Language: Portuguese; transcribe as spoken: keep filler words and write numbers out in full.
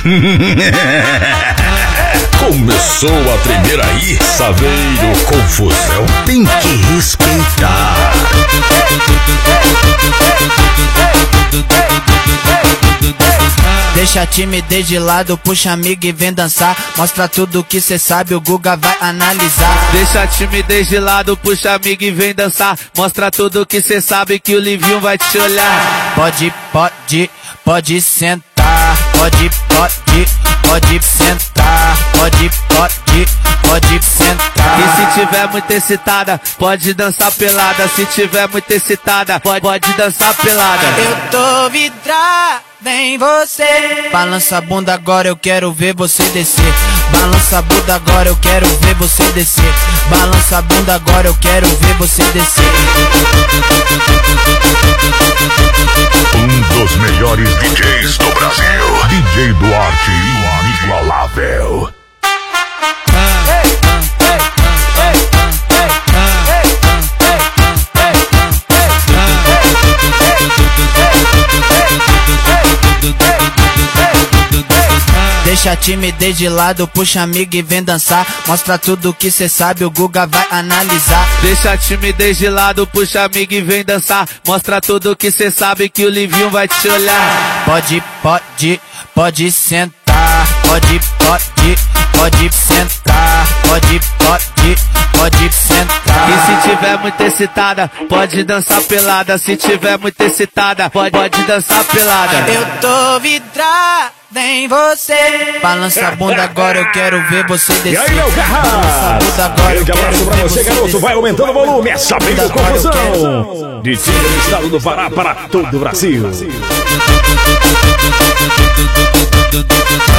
Começou a tremer aí, Saveiro, confusão tem que respeitar. Deixa a timidez de lado, puxa amigo e vem dançar. Mostra tudo que cê sabe, o Guga vai analisar. Deixa a timidez de lado, puxa amigo e vem dançar. Mostra tudo que cê sabe que o Livinho vai te olhar. Pode, pode, pode sentar. Pode, pode, pode sentar. Pode, pode, pode sentar. E se tiver muito excitada, pode dançar pelada. Se tiver muito excitada, pode, pode dançar pelada. Eu tô vidrado em você. Balança a bunda agora, eu quero ver você descer. Balança a bunda agora, eu quero ver você descer. Balança a bunda agora, eu quero ver você descer. Um dos melhores D Js do Brasil, D J Duarte, inigualável. Deixa a timidez de lado, puxa amigo e vem dançar. Mostra tudo que cê sabe, o Guga vai analisar. Deixa a timidez de lado, puxa amigo e vem dançar. Mostra tudo que cê sabe que o Livinho vai te olhar. Pode, pode, pode sentar. Pode, pode, pode sentar. Pode, pode, pode sentar. E se tiver muito excitada, pode dançar pelada. Se tiver muito excitada, pode, pode dançar pelada. Eu tô vidrado em você. Balança a bunda agora, eu quero ver você descer. E aí, meu garra? Balança a bunda agora, eu Grande quero abraço ver pra você, você garoto. descer. Vai aumentando o volume, é sabendo confusão. Quero... De Tigre no estado do Pará para todo o Brasil.